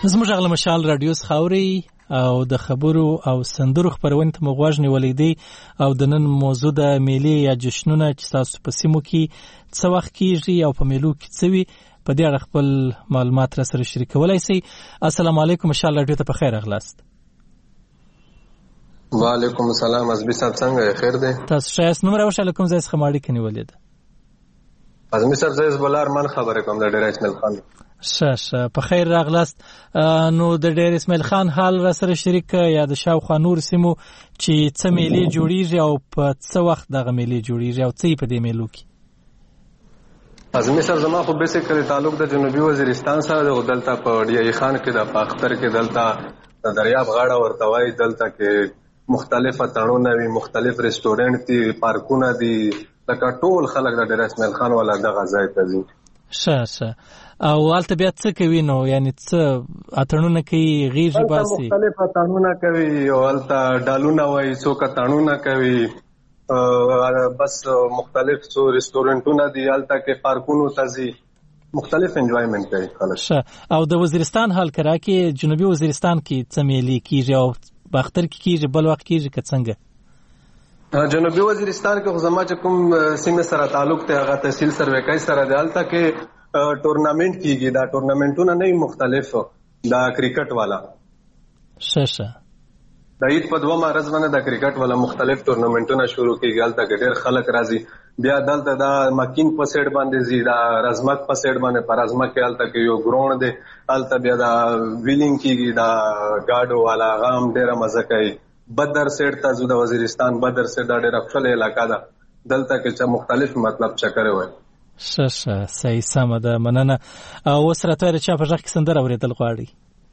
زموږ غل مشال رادیو خاوري او د خبرو او سندرو خبرونه ته مغواژ نیولې دي او د نن موضوع د میلې یا جشنونه چې تاسو په سیمو کې څه وخت کیږي او په میلو کې څه وي په دې اړه خپل معلومات را سره شریکولای شئ. السلام علیکم مشال رادیو ته په خیر اغلاست. وعلیکم السلام ازبی صاحب څنګه خیر دی؟ تاسو شایست نوم راوښه کوم ځای څخه ماړی کني ولید؟ ازمی صاحب زه بلار من خبره کوم د ډیر اسماعیل خان. شه په خیر راغلاست. نو د ډیر اسماعیل خان حال را سره شریک یا د شاوخوا نور سیمو چې څه میلې جوړیږي او په څه وخت دغه میلې جوړیږي او څه په دې میلو کې؟ ازمی صاحب زما خو بیسیکلی تعلق د جنوبي وزیرستان سره د دلته په ډیای خان کې د پاختر کې دلته د دریاب غاړه ورته وایي، دلته کې مختلف اتڼونه وي، مختلف ریسټورنټ دي، پارکونه دي، لکه ټول خلک د ډیر اسماعیل خان والا دغه ځای ته ځي. شه شه او هلته بیا څه کوي نو؟ یعنی څه اتڼونه کوي، غیږې باسي؟ مختلف اتڼونه کوي او هلته ډالونه وایي، څوک اتڼونه کوي، بس مختلف څو ریسټورنټونه دي، هلته کې پارکونو ته ځي، مختلف انجوایمنٹ کوي خلک. شه او د وزیرستان حال کرا کې جنوبي وزیرستان کې څه میلې کیږي او باختر کې کیږي بل وخت کیږي که څنګه؟ جنوبي وزیرستان کې زما چې کوم سیمه سره تعلق ته هغه تحصیل سرویکای سره دی، هلته کې ټورنامنټ کیږي. دا ټورنامنټونه نه مختلف دا کرکټ والا شه شه د عید په دوه مارچ باندې د کرکټ والا مختلف ټورنامنټونه شروع کیږي، هلته کې ډېر خلک راځي. بیا دلته دا مکین په سیډ باندې زی دا رزمک په سیډ باندې پر رزمک کې هلته کې یو ګراوند دی، هلته بیا دا ویلینګ کیږي، دا گاډو والا غام ډېر مزه کوي. بدر سیډ ته زو د وزیرستان بدر سیډ دا ډېر خپل علاقہ ده، دلته کې چې مختلف مطلب چکر وای. شه شه صحیح سم ده، مننه. اوس راته چا په ځخ کې سندره اوریدل غواړي؟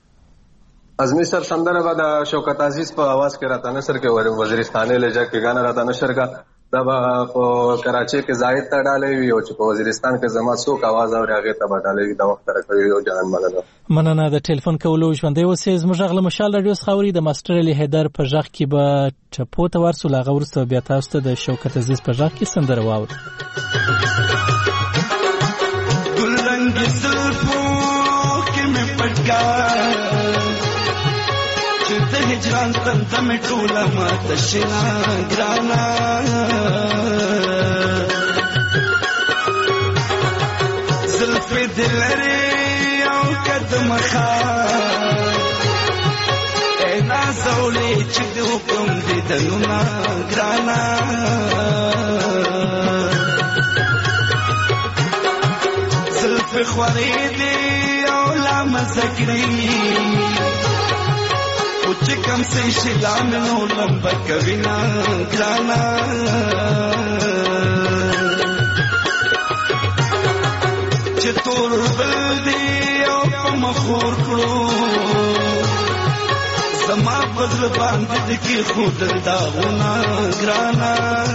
ازمی صاحب سندره به د شوکت عزیز په आवाज کې راته نشر کې وزیرستاني لهجه کې غانا راته نشر کا دا په کراچي کې زاید ته ډالې وي او چې په وزیرستان کې زما څوک आवाज اوري هغه ته ډالې وي. دا وخت راکوي او جان مننه. مننه د ټلیفون کولو ژوندې اوسې. زموږ غل مشال رادیو خاوري د ماستر علي حیدر په ځخ کې به چپو ته ورسو لاغه ورسته بیا تاسو ته د شوکت عزیز په ځخ کې سندره واوري. ګلرنګ زلفو کې مې پټکا چې د هجران تنده مې ټوله ماته شنا ګرانا زلفې دې لرې او قدم خار ای نازولې چې د حکم دې دنونه ګرانا زلفې خوارې دې او لا مزګري چې کم سي شلام نو لمبا کوینا ګرانا چې تور بل دی او په مخور کړو زما بدل باندې کې خود داونه ګرانا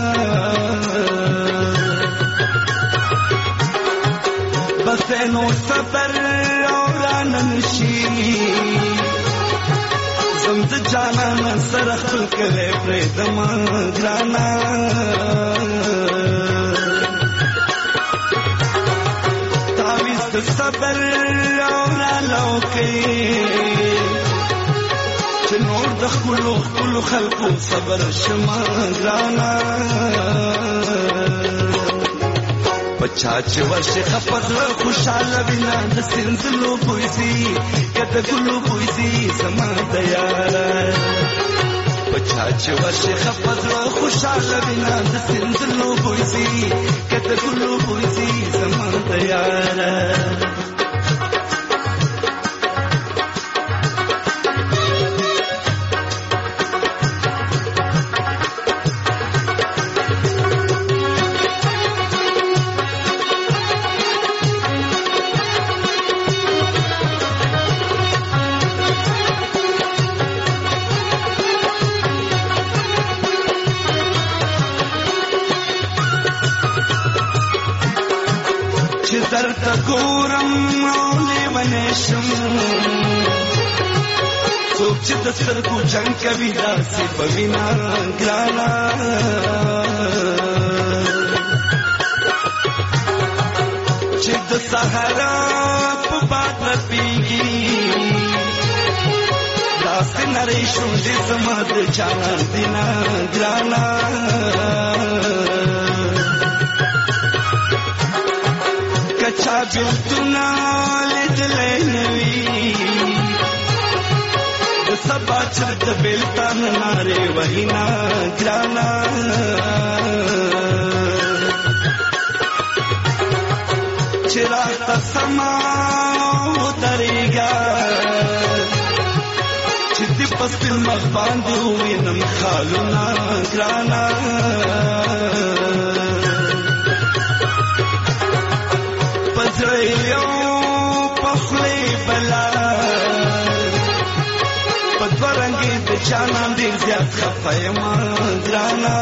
بس نو صبر او رانشي زمد جانا سر خپل کله پرې دما ګرانا تاویز د صبر او لالو کې چې نور د خپل خپل خلقو صبر شما ګرانا پچا چې ورشه خپل خوشاله بنا د سنځلو پويسي کته ګلو پويسي سما دیارا پچا چې ورشه خپل خوشاله بنا د سنځلو پويسي کته ګلو پويسي سما دیارا درته ګورم او لیونی شم څوک چې د سترګو جنګ کوي داسې په وینا ګرانا چې د صحرا په باد رپېږي داسې نری شونډې زما د جانان دینا ګرانا کچا بیلتونه لیدلی نوي د سبا چې د بیلتان نارې وهینا ګرانا چې راته سما ودرېږه چې دې په سپین مخ باندې ووینم خالونه ګرانا په زړه یو په خولې بلا په دوه رنګې د جانان ډېر زیات خفه یمه ګرانا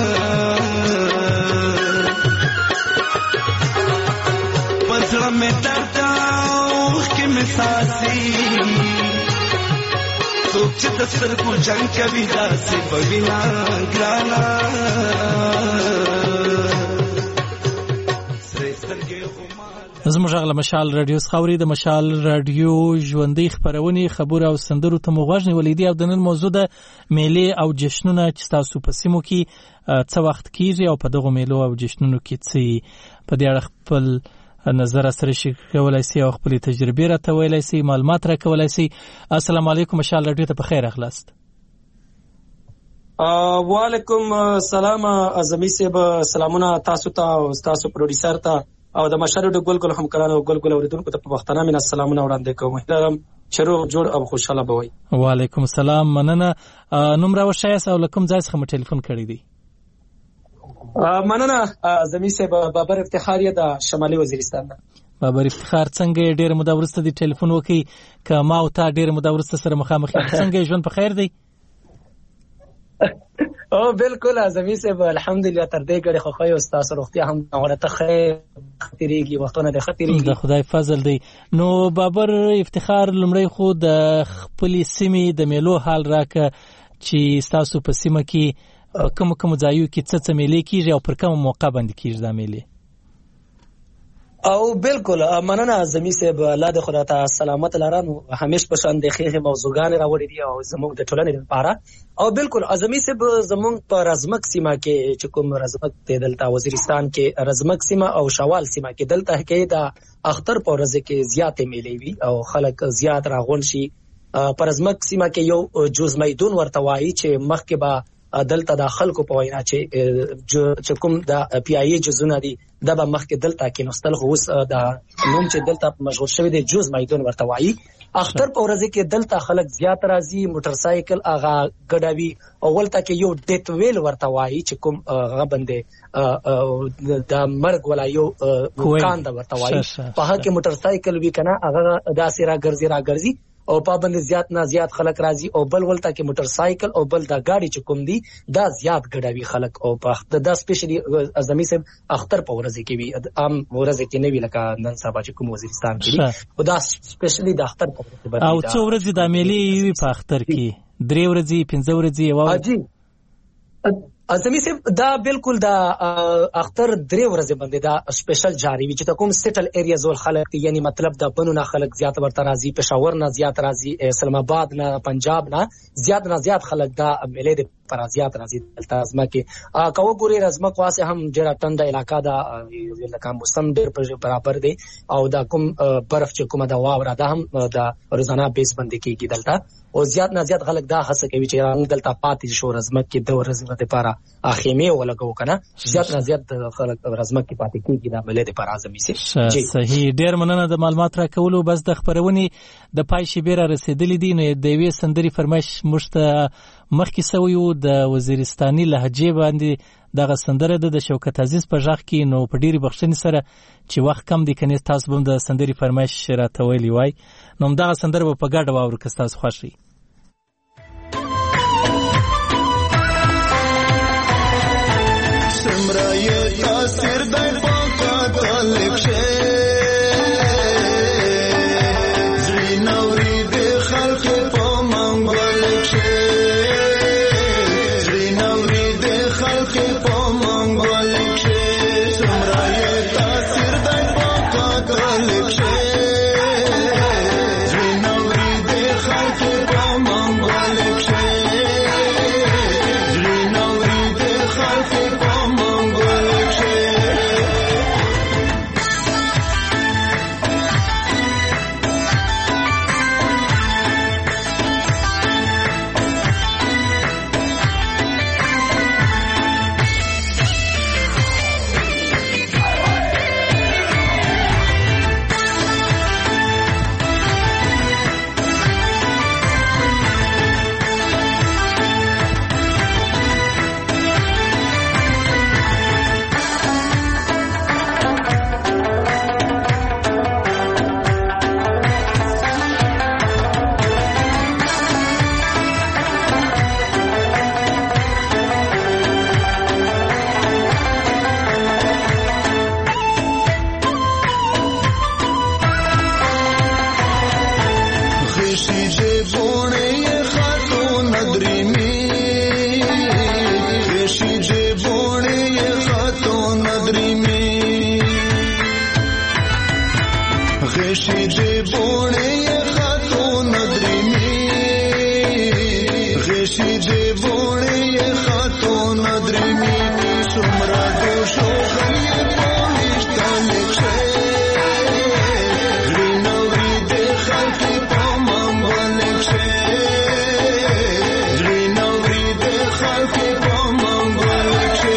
په زړه مې درد اوښکې مې څاڅي څوک چې د سترګو جنګ کوي داسې به وینا ګرانا زموږ غږ له مشال رادیو څخه اوري. د مشال رادیو ژوندۍ خپرونې خبرو او سندرو ته مو غوږ نیولی دي او د نن موضوع د میلې او جشنونه چې ستاسو په سیمو کې څه وخت کیږي او په دغو میلو او جشنونو کې څه په دې اړه خپل نظر سره شریکولی سي او خپلې تجربې راته ویلی سي، معلومات راکولی سي. السلام علیکم، مشال رادیو ته په خیر راغلاست. وعلیکم السلام اعظمي صاحب، سلامونه تاسو ته او تاسو پروډوسر ته او د مشال رادیو ګل ګل همکارانو او ګل ګل اوریدونکو ته په پښتانه مینه سلامونه وړاندې کوم. احترام چرو جوړ او خوشاله بوي. وعلیکم السلام، مننه. نوم راوښیاست او له کوم ځای څخه مو ټلیفون کړی دی؟ مننه اعظمي صاحب، بابر افتخار یې د شمالي وزیرستان نه. بابر افتخار، څنګه ډېر موده وروسته دی ټلیفون وکړي که ما او تا ډېر موده وروسته سره مخامخ یو؟ څنګه ژوند په خیر دی؟ او بالکل اعظمي صاحب، الحمدلله تر دې ګړې خو ښه یو، ستاسو روغتیا هم غوړته ښه تېرېږي، وختونه دې ښه تېرېږي. د خدای فضل دی. نو بابر افتخار، لومړی خو د خپلې سیمې د میلو حال راکړه چې ستاسو په سیمه کې په کومو کومو ځایو کې څه څه میلې کېږي او پر کومه موقع باندې کېږي دا میلې؟ او بالکل مننه اعظمي صاحب، الله دې خدای ته سلامت لره. نو همیش په شان د ښې موضوعګانې راوړي دي او زموږ د ټولنې لپاره. او بالکل اعظمي صاحب، زموږ په رزمک سیمه کې چې کوم رزمک دی دلته وزیرستان کې رزمک سیمه او شوال سیمه کې دلته کې د اختر په ورځ کې زیاتې میلې وي او خلک زیات راغون شي. په رزمک سیمه کې یو جوز میدون ورته وایي چې مخکې به دلته د خلکو په وینا چې چې کوم د پی آی ای جزونه دي دا به مخکې دلته کې نوستل، خو اوس د نوم چې دلته مشهور شوی دی جوز میدون ورته وایي. اختر په ورځ کې دلته خلک زیات راځي، موټر سایکل هغه ګډوي او ولته کې یو ډیت ویل ورته وایي چې کوم هغه باندې د مرګ ولا یو کان دا ورته وایي. په هغه کې موټر سایکل وی کنه هغه داسې را ګرځي را ګرځي او پابند زیات نه زیات خلک راځي او بل ولته کې موټر سایکل او بل دا گاډي چې کوم دي دا زیات ګډوي خلک. او په دا سپیشلی اعظمي صاحب اختر په ورځ کې وي، عام ورځ کې نه وی لکه نن سبا چې کوم وزیرستان کې او دا سپیشلی د اختر په ورځ باندې. او څو ورځې د میلې وي په اختر کې؟ درې ورځې، پنځه ورځې؟ او اجي اعظمي صاحب دا بالکل دا اختر درې ورځې باندې دا سپیشل جاری وي چې کوم سټل ایریاز ول خلک دي، یعنی مطلب د بنو نه خلک زیات ورته راځي، پېښور نه زیات راځي، اسلام آباد نه، پنجاب نه زیات نه زیات خلک دا میلې د پر زیات راځي. دلته ازما کې کوو ګوري رزمک واسه هم ډېر ټنډه علاقہ دا لکه موسم ډېر برابر دی او دا کوم برف چې کومه دا واوره دا هم دا روزانه بیس باندې کېږي دلته او زیات نه زیات خلک دا هڅه کوي چې موږ دلته پاتې شو رزمک کې د ورځې لپاره اخیمه ولګو کنه. زیات نه زیات خلک رزمک کې پاتې کېږي دا ملي د پر اعظمي سي. صحیح، ډېر مننه د معلومات راکولو. بس د خبرونې د پای شیبې را رسیدلې دي نو د یوې سندري فرمایش موږ ته مخکې سوی و د وزیرستاني لهجې باندې دغه سندره ده د شوکت عزیز په غږ کې. نو په ډېرې بخښنې سره چې وخت کم دی کنې تاسو به د سندري فرمایش راته ویلی وای نو همدغه سندره به په ګډه واورو که ستاسو خوښ وي. سمره یې تاثیر دی پاکه طالب شه زړی نوري د خلق په منګل شه زړی نوري د خلق په منګل شه سمره یې تاثیر دی پاکه طالب شه زړی نوري د خلق په غشي دې بوڼې خاتون درمي غشي دې بوڼې خاتون درمي سمرا دو شو خلې پوښتنه لکشه غرینوري دې خلک په مامل لکشه غرینوري دې خلک په مامل لکشه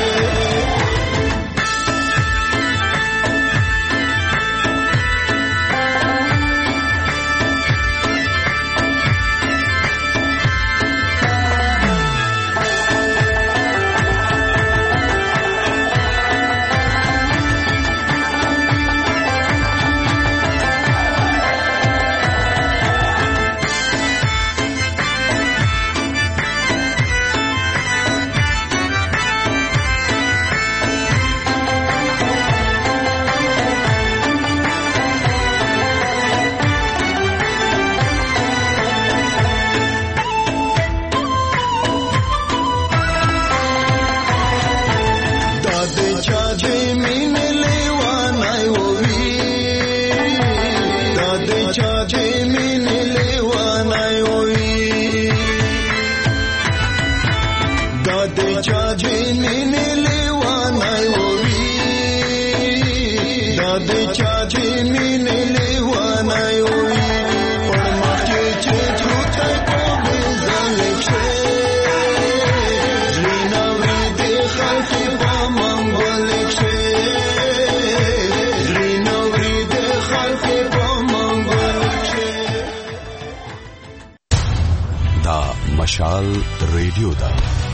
مشال ریډیو دا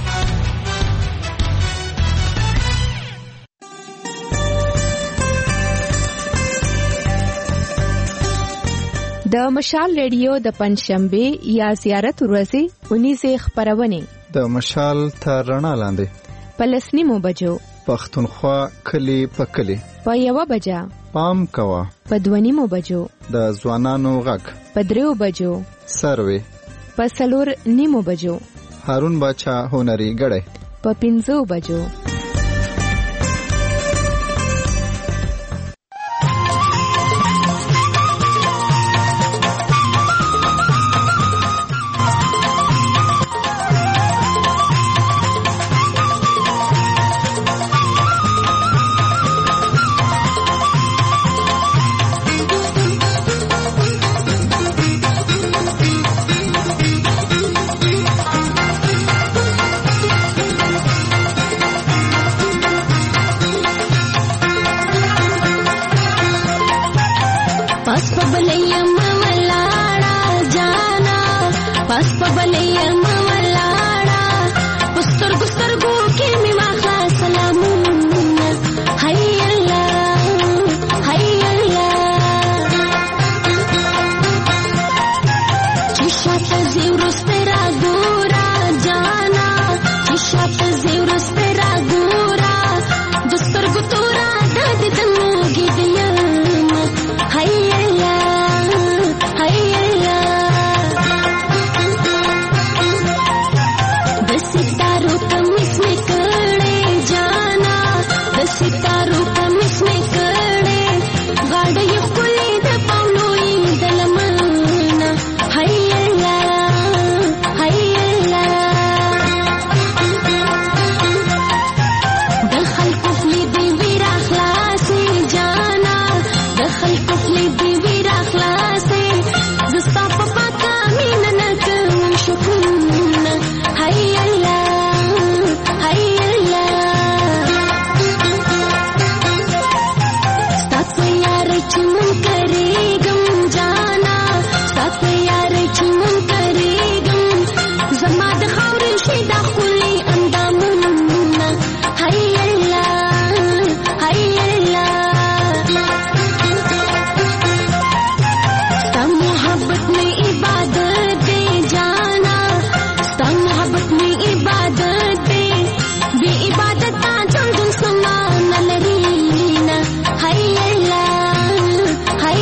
د مشال ریډیو د پنځشنبه یا زیارت ورځې اونیزه خبرونه د مشال تر رڼا لاندې پلسنی مو بجو پښتونخوا کلی پکلی په یو بجا پام کوا په دوه مو بجو د ځوانانو غږ په دریو بجو سروي په څلور نیمو بجو هارون باچا هنري غړې په پنځو بجو Hi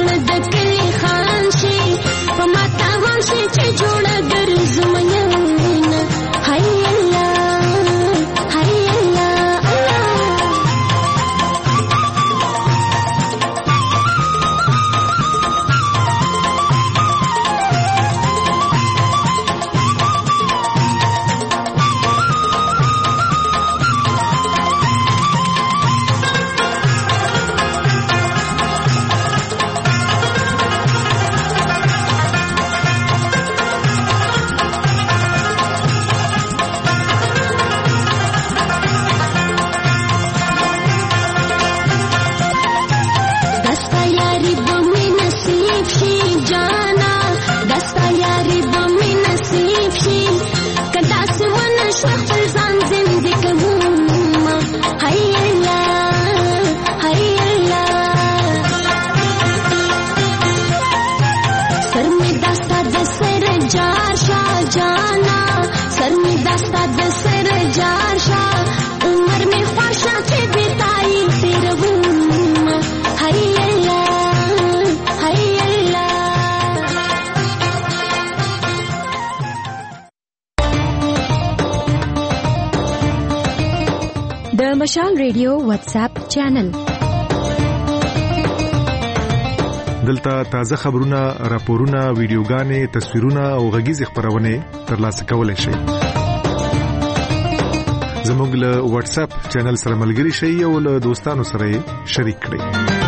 زړه د کلی خان شي په ماته هم شي چې جوړه ګرځم یونه هاي الله هاي الله مشال ریډیو واتس اپ چینل دلته تازه خبرونه، راپورونه، ویډیوګانې، تصویرونه او غږیز خبرونه ترلاسه کولای شئ. زموږ له واتس اپ چینل سره ملګري شئ او له دوستانو سره شریک کړئ.